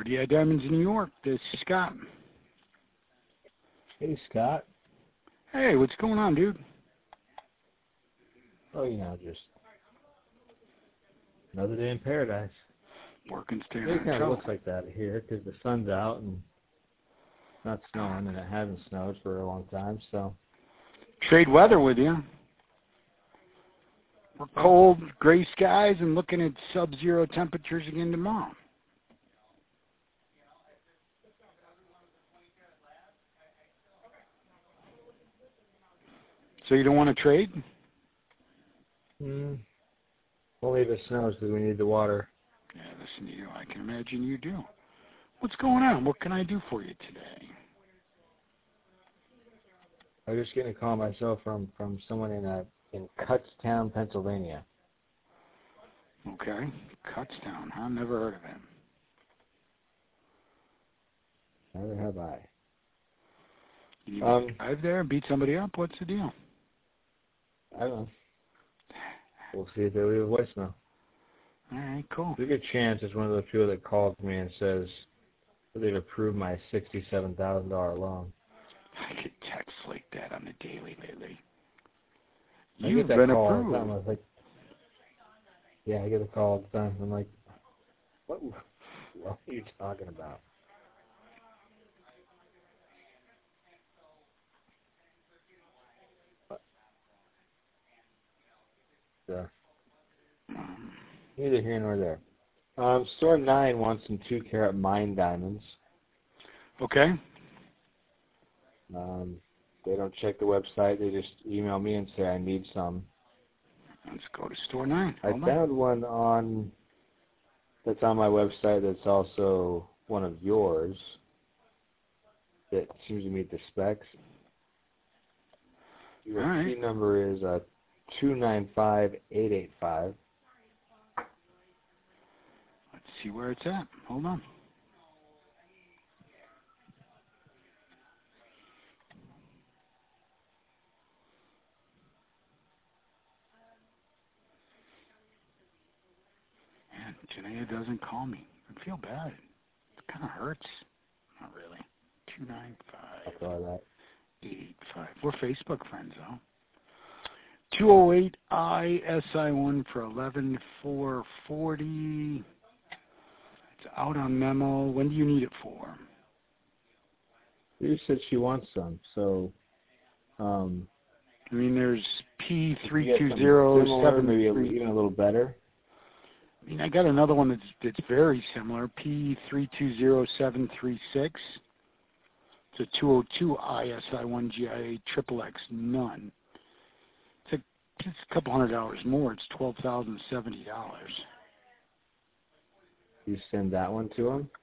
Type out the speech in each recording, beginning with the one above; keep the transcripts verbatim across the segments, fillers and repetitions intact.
R D I Diamonds in New York. This is Scott. Hey, Scott. Hey, what's going on, dude? Oh, you know, just another day in paradise. Working, staying It on kind of trouble. looks like that here because the sun's out and it's not snowing, and it hasn't snowed for a long time. So Trade weather with you. We're cold, gray skies, and looking at sub-zero temperatures again tomorrow. So you don't want to trade? mm, only if it snows because we need the water. Yeah, listen to you. I can imagine you do. What's going on? What can I do for you today? I was just getting a call myself from, from someone in uh, in Kutztown, Pennsylvania. Okay. Kutztown, huh? Never heard of him. Neither have I. You Um, drive there and beat somebody up? What's the deal? I don't know. We'll see if they leave a voicemail. All right, cool. There's a good chance it's one of those people that calls me and says that they've approved my sixty-seven thousand dollars loan. I get texts like that on the daily lately. I You've get that been call all the approved. time. I was like, yeah, I get a call all the time. I'm like, what, what are you talking about? So, Um, neither here nor there. Um, Store nine wants some two carat mine diamonds. okay. Um, they don't check the website. They just email me and say I need some. Let's go to store nine. I Hold on. found one on that's on my website that's also one of yours that seems to meet the specs. Your All right. key number is uh, two nine five eight eight five. Let's see where it's at. Hold on. Man, Janaea doesn't call me. I feel bad. It kind of hurts. Not really. two nine I'll five try that. eight eight five. We're Facebook friends, though. two oh eight I S I one for eleven four forty. It's out on memo. When do you need it for? You said she wants some, so um, I mean, there's P if three you get two something zero similar, seven maybe a, three. even a little better. I mean, I got another one that's that's very similar. P three two zero seven three six. It's a two oh two I S I one G I A triple X none. It's a, it's a couple hundred dollars more. It's twelve thousand seventy dollars. You send that one to him,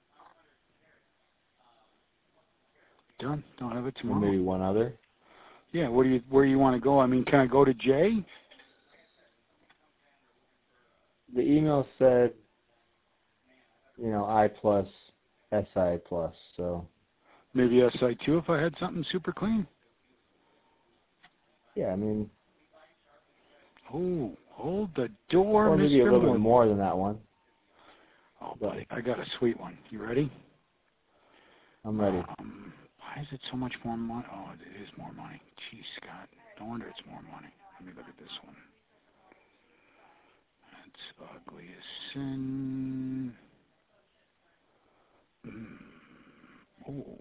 Done. Don't have it or tomorrow. maybe one other. Yeah. What do you? Where you want to go? I mean, can I go to Jay? The email said, you know, I plus, S I plus, so Maybe S I two if I had something super clean. yeah, I mean, Oh, hold the door, or maybe a Mister little bit Morgan. more than that one. Oh, But buddy, I got a sweet one. You ready? I'm ready. Um, why is it so much more money? Oh, it is more money. Geez, Scott. No wonder it's more money. Let me look at this one. That's ugly as sin. Mm. Oh.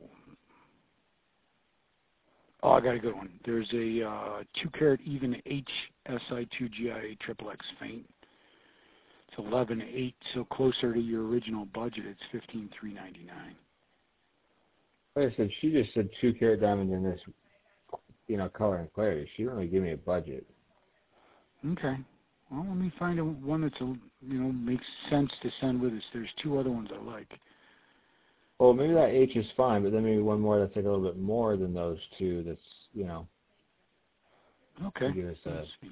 Oh, I got a good one. There's a uh, two carat even H S I two G I A triple X faint. It's eleven eight, so closer to your original budget. It's fifteen three ninety nine. Like I said, she just said two carat diamond in this, you know, color and clarity. She didn't really give me a budget. Okay. Well, let me find a, one that's a, you know makes sense to send with us. There's two other ones I like. Well, maybe that H is fine, but then maybe one more that's like a little bit more than those two. That's, you know, Okay. to give us a Let's see.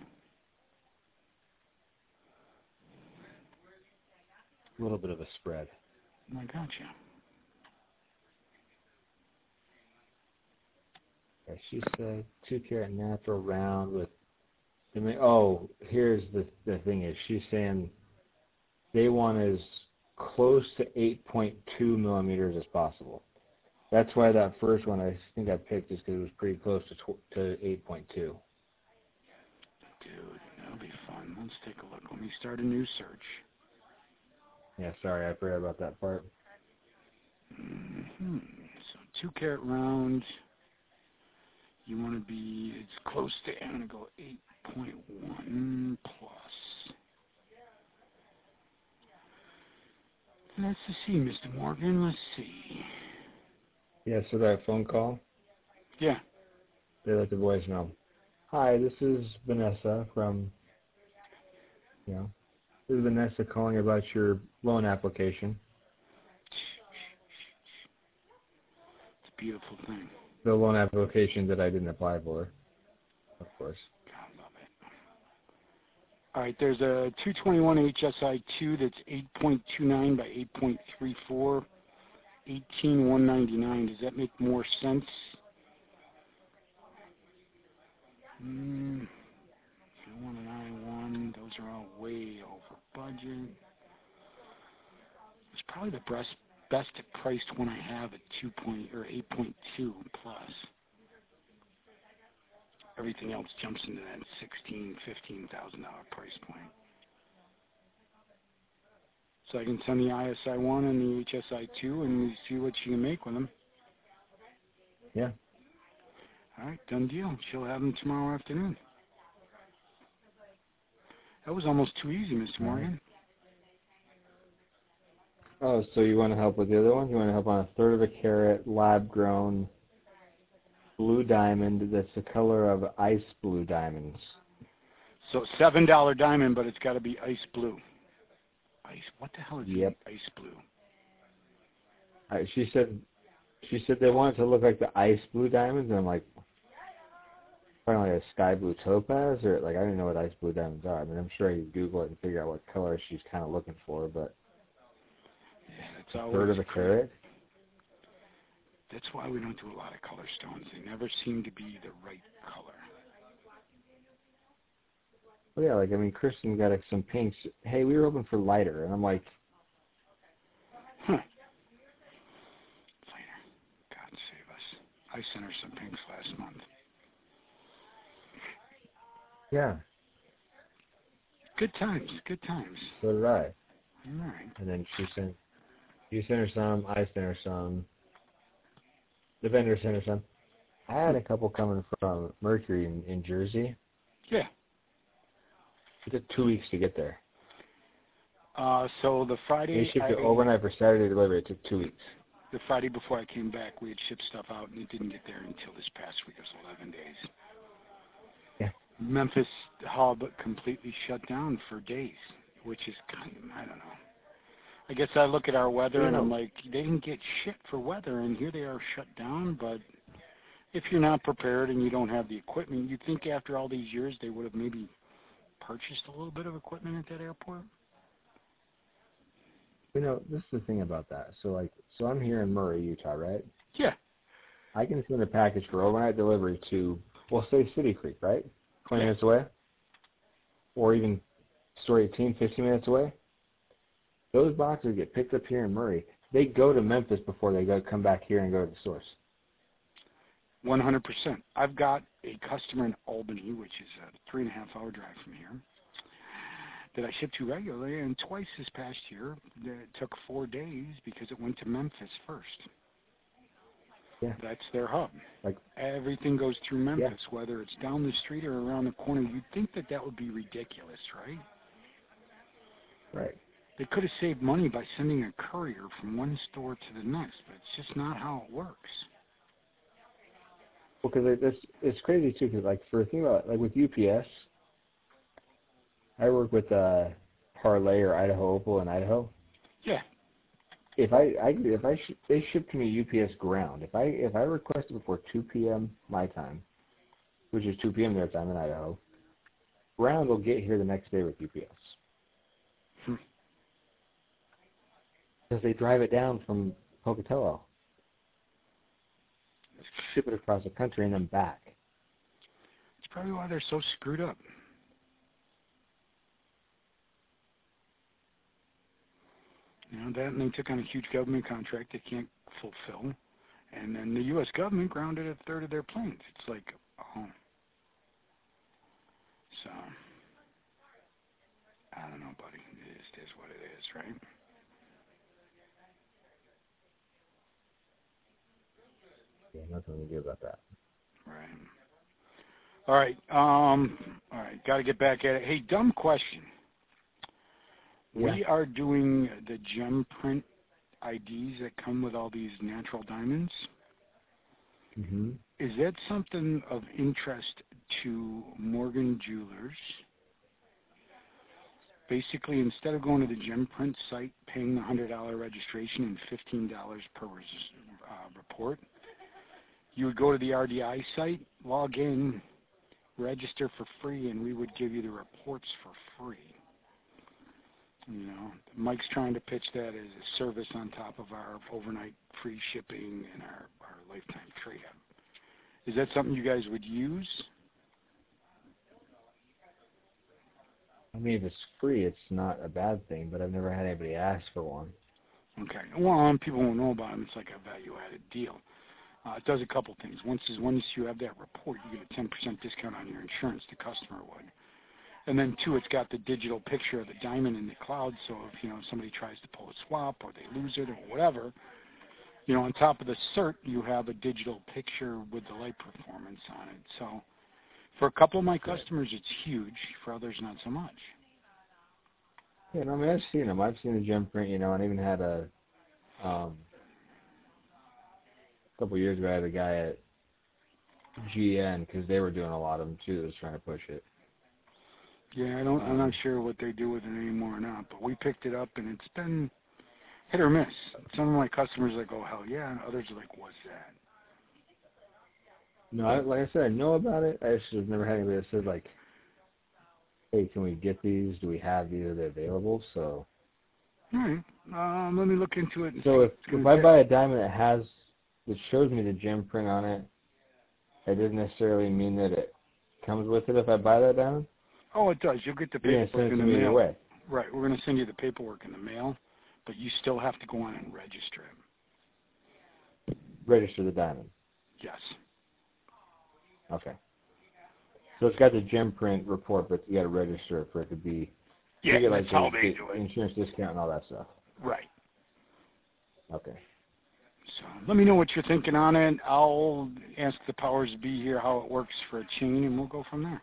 little bit of a spread. I gotcha. Yeah, she said two carat natural round with. I mean, oh, here's the the thing is she's saying they want is close to eight point two millimeters as possible. That's why that first one I think I picked is because it was pretty close to tw- to eight point two. Dude, that'll be fun. Let's take a look. Let me start a new search. Yeah, sorry, I forgot about that part. Mm-hmm. So two carat round. You want to be, it's close to, I'm going to go eight point one plus. Let's see, Mister Morgan. Let's see. Yeah, so that phone call, Yeah. they left a voicemail. Hi, this is Vanessa from, you know, this is Vanessa calling about your loan application. It's a beautiful thing. The loan application that I didn't apply for, of course. God, love it. All right, there's a two twenty-one H S I two that's eight point two nine by eight point three four, eighteen one ninety-nine. Does that make more sense? Mm, if you want an I one, those are all way over budget. It's probably the best best priced one I have at two point or eight point two plus. Everything else jumps into that sixteen, fifteen thousand dollar price point. So I can send the I S I one and the H S I two, and we see what you can make with them. Yeah. All right, done deal. She'll have them tomorrow afternoon. That was almost too easy, Mister Morgan. Oh, so you want to help with the other one? You want to help on a third of a carat lab-grown blue diamond that's the color of ice blue diamonds. So seven dollar diamond, but it's got to be ice blue. Ice? What the hell is Yep. ice blue? I, she said, she said they want it to look like the ice blue diamonds, and I'm like, probably like a sky blue topaz, or like I don't even know what ice blue diamonds are. I mean, I'm sure you can Google it and figure out what color she's kind of looking for, but Yeah, that's always third of a carat. That's why we don't do a lot of color stones. They never seem to be the right color. Well, yeah, like I mean, Kristen got like, some pinks. Hey, we were hoping for lighter, and I'm like, Huh. Later. God save us. I sent her some pinks last month. yeah, Good times. Good times. so did I. All right. And then she sent, you sent her some, I sent her some. The vendor sent her some. I had a couple coming from Mercury in, in Jersey. Yeah. It took two weeks to get there. Uh, so the Friday, They shipped I, it overnight for Saturday delivery. It took two weeks. the Friday before I came back, we had shipped stuff out, and it didn't get there until this past week. It was eleven days. Yeah. Memphis hub completely shut down for days, which is kind of, I don't know. I guess I look at our weather, You and know, I'm like, they didn't get shit for weather, and here they are shut down. But if you're not prepared and you don't have the equipment, you'd think after all these years they would have maybe purchased a little bit of equipment at that airport. you know, this is the thing about that. So like, so I'm here in Murray, Utah, right? Yeah. I can send a package for overnight delivery to, well, say City Creek, right? twenty Yeah. minutes away, or even Store eighteen, fifteen minutes away. Those boxes get picked up here in Murray. They go to Memphis before they go come back here and go to the source. one hundred percent. I've got a customer in Albany, which is a three and a half hour drive from here, that I ship to regularly, and twice this past year it took four days because it went to Memphis first. Yeah. That's their hub. Like Everything goes through Memphis, yeah. whether it's down the street or around the corner. You'd think that that would be ridiculous, right? Right. They could have saved money by sending a courier from one store to the next, but it's just not how it works. Well, because it's it's crazy too. Because like for a thing about like with U P S, I work with uh, Parlay or Idaho Opal in Idaho. Yeah. If I, I if I sh- they ship to me U P S ground. If I if I request it before two p.m. my time, which is two p.m. their time in Idaho, ground will get here the next day with U P S. Hmm. Because they drive it down from Pocatello, ship it across the country, and then back. It's probably why they're so screwed up. You know, that and they took on a huge government contract they can't fulfill. And then the U S government grounded a third of their planes. It's like, oh. So, I don't know, buddy. It is, it is what it is, right? Yeah, nothing to do about that. Right. All right. Um, all right. Got to get back at it. Hey, dumb question. Yeah. We are doing the gem print I Ds that come with all these natural diamonds. Mm-hmm. Is that something of interest to Morgan Jewelers? Basically, instead of going to the gem print site, paying the one hundred dollars registration and fifteen dollars per uh, report, you would go to the R D I site, log in, register for free, and we would give you the reports for free. You know, Mike's trying to pitch that as a service on top of our overnight free shipping and our, our lifetime trade-up. Is that something you guys would use? I mean, if it's free, it's not a bad thing, but I've never had anybody ask for one. Okay. Well, um, people won't know about them. It's like a value-added deal. Uh, it does a couple things. Once is once you have that report, you get a ten percent discount on your insurance. The customer would. And then, two, it's got the digital picture of the diamond in the cloud, so if, you know, somebody tries to pull a swap or they lose it or whatever, you know, on top of the cert, you have a digital picture with the light performance on it. So for a couple of my customers, it's huge. For others, not so much. Yeah, no, I mean, I've seen them. I've seen the gem print, you know, and I even had a, um, a couple of years ago, I had a guy at G N, because they were doing a lot of them, too, that was trying to push it. Yeah, I don't, I'm not sure what they do with it anymore or not, but we picked it up, and it's been hit or miss. Some of my customers are like, oh, hell yeah, and others are like, what's that? No, I, like I said, I know about it. I just have never had anybody that said, like, hey, can we get these? Do we have these? Are they available? So, All right. Um, let me look into it. And so if, see if I buy a diamond that has, that shows me the gem print on it, that doesn't necessarily mean that it comes with it if I buy that diamond? Oh, it does. You'll get the You're paperwork going to in send it the to me either mail. way. Right. We're going to send you the paperwork in the mail, but you still have to go on and register it. Register the diamond. Yes. Okay. So it's got the gem print report, but you got to register it for it to be. Yeah, you get, that's like, how the, they the do it. insurance discount and all that stuff. Right. Okay. So let me know what you're thinking on it. I'll ask the powers to be here how it works for a chain, and we'll go from there.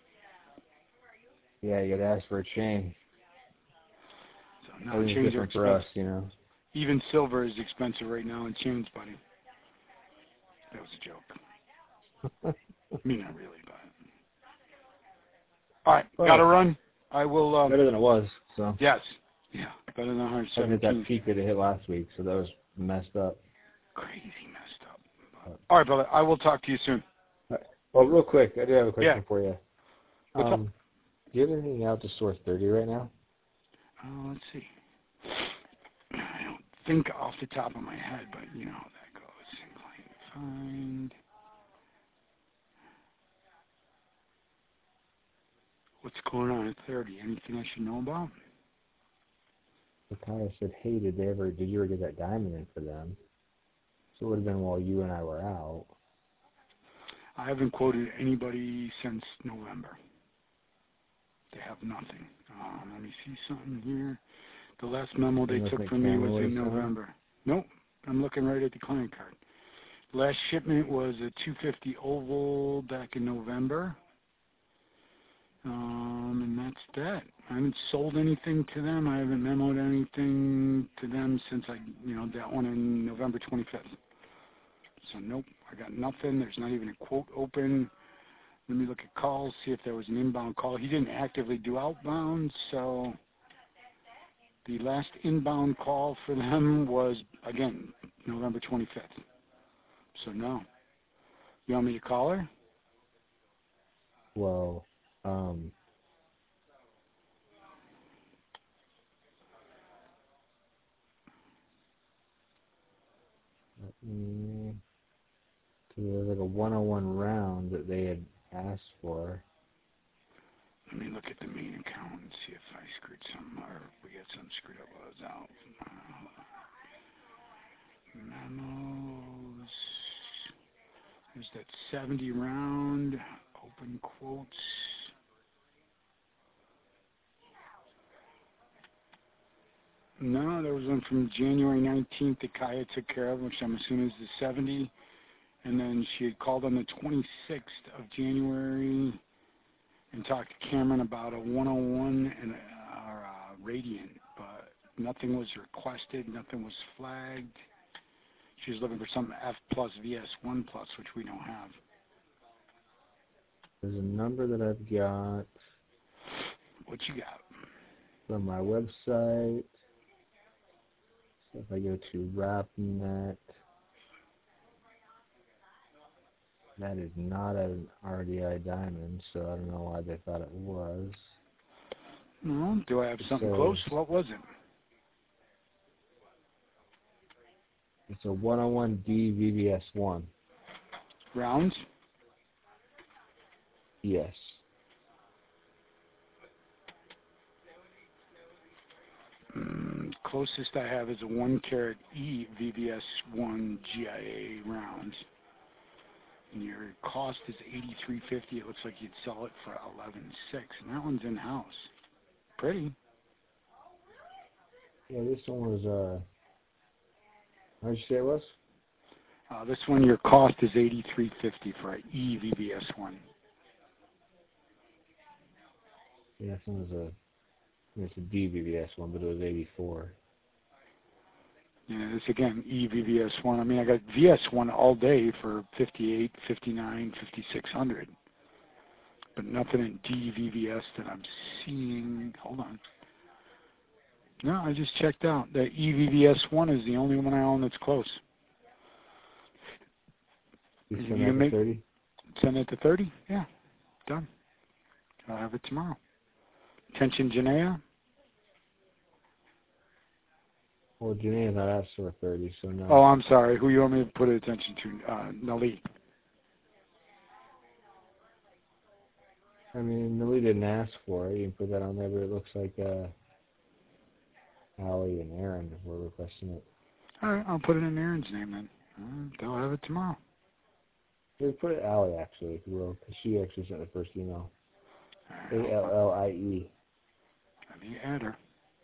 Yeah, you got to ask for a chain. So now Everything's chains are different for expensive. us, you know. Even silver is expensive right now in chains, buddy. That was a joke. I mean, not really, but. All right, Well, got to run. I will. Um, better than it was, so. Yes. Yeah, better than one I hit that seventeen. peak that it hit last week, so that was messed up. Crazy messed up. But, all right, brother. I will talk to you soon. Right. Well, real quick, I do have a question Yeah. for you. What's um, up? Do you have anything out to Source thirty right now? Uh, let's see. I don't think off the top of my head, but you know how that goes. Client find. What's going on at thirty? Anything I should know about? The Kyle said, hey, did they ever, did you ever get that diamond in for them? So it would have been while you and I were out. I haven't quoted anybody since November. They have nothing. Um, let me see something here. The last memo they Nothing took at from me was Camel in or something? November. Nope. I'm looking right at the client card. Last shipment was a two fifty oval back in November. Um, and that's that. I haven't sold anything to them. I haven't memoed anything to them since I, you know, that one in November twenty-fifth. So nope, I got nothing. There's not even a quote open. Let me look at calls, see if there was an inbound call. He didn't actively do outbound, so the last inbound call for them was, again, November twenty-fifth. So no. You want me to call her? Well, um, mm, so there was like a one oh one round that they had asked for. Let me look at the main account and see if I screwed something or we got something screwed up while I was out. Uh, memos. There's that seventy round. Open quotes. No, there was one from January nineteenth that Kaya took care of, which I'm assuming is the seventy. And then she had called on the twenty-sixth of January and talked to Cameron about a one oh one and a, or a Radiant, but nothing was requested, nothing was flagged. She was looking for some F plus V S one plus, which we don't have. There's a number that I've got. What you got? From my website. So if I go to RapNet, that is not an R D I diamond, so I don't know why they thought it was. No, do I have something So, close? What was it? It's a one oh one D V V S one. Rounds? Yes. Mm, closest I have is a one carat E V V S one G I A rounds. And your cost is eighty-three fifty. It looks like you'd sell it for eleven six, and that one's in house. Pretty. Yeah, this one was uh. How'd you say it was? Uh, this one, your cost is eighty-three fifty for an E V V S one. Yeah, this one was a. It's a D V V S one, but it was eighty-four. Yeah, this again, E V V S one. I mean, I got V S one all day for fifty-eight, fifty-nine, fifty-six hundred. But nothing in D V V S that I'm seeing. Hold on. No, I just checked out. The E V V S one is the only one I own that's close. You You send can that make, to thirty? send it to thirty? Yeah, done. I'll have it tomorrow. Attention, Janaea. Well, Janae's not asked for thirty, so no. Oh, I'm sorry. Who you want me to put attention to? Uh, Nali. I mean, Nali didn't ask for it. You can put that on there, but it looks like uh, Allie and Aaron were requesting it. All right, I'll put it in Aaron's name then. Uh, they'll have it tomorrow. We put it Allie, actually, if you will, because she actually sent the first email. Right, A L L I E. Let me add her.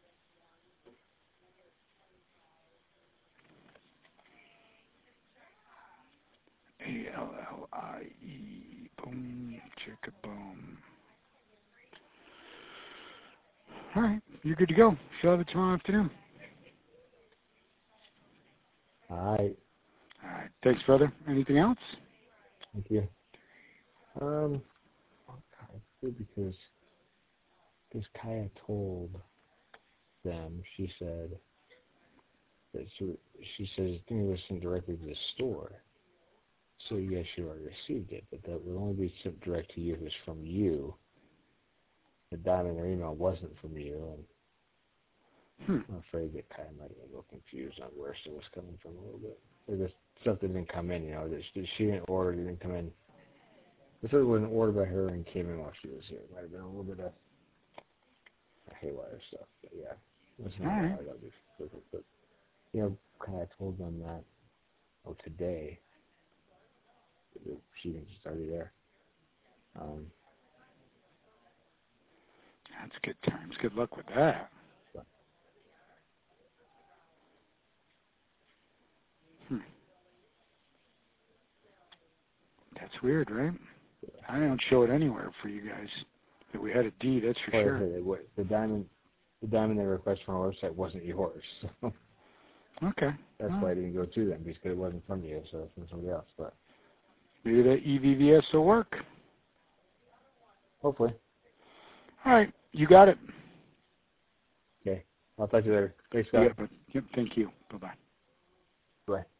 A L L I E. Boom, chicka boom. All right, you're good to go. She'll have it tomorrow afternoon. All right. All right, thanks, brother. Anything else? Thank you. Um, oh God, it's good because because Kaya told them, she said that she, she says the thing was sent directly to the store. So you guys should have already received it, but that would only be sent direct to you if it's from you. The diamond or email wasn't from you, and Hmm. I'm afraid that Kaya might get a little confused on where it was coming from a little bit. Or just stuff that didn't come in, you know, that she, she didn't order, it didn't come in. This wasn't ordered by her and came in while she was here. It might have been a little bit of haywire stuff, but yeah. That's not All why right. I got this. But, but, you know, Kaya told them that, oh, today, she thinks it's already there. Um, That's good times. Good luck with that. but, Hmm. That's weird, right? yeah. I don't show it anywhere for you guys. That we had a D, that's for Well, sure. the, the diamond, the diamond they requested from our website wasn't yours, so Okay. that's All why right. it didn't go to them, because it wasn't from you, so it's from somebody else. But Maybe that E V V S will work. hopefully. All right. You got it. Okay. I'll talk to you later. Thanks, Scott. Yeah, but yep, thank you. Bye-bye. Bye.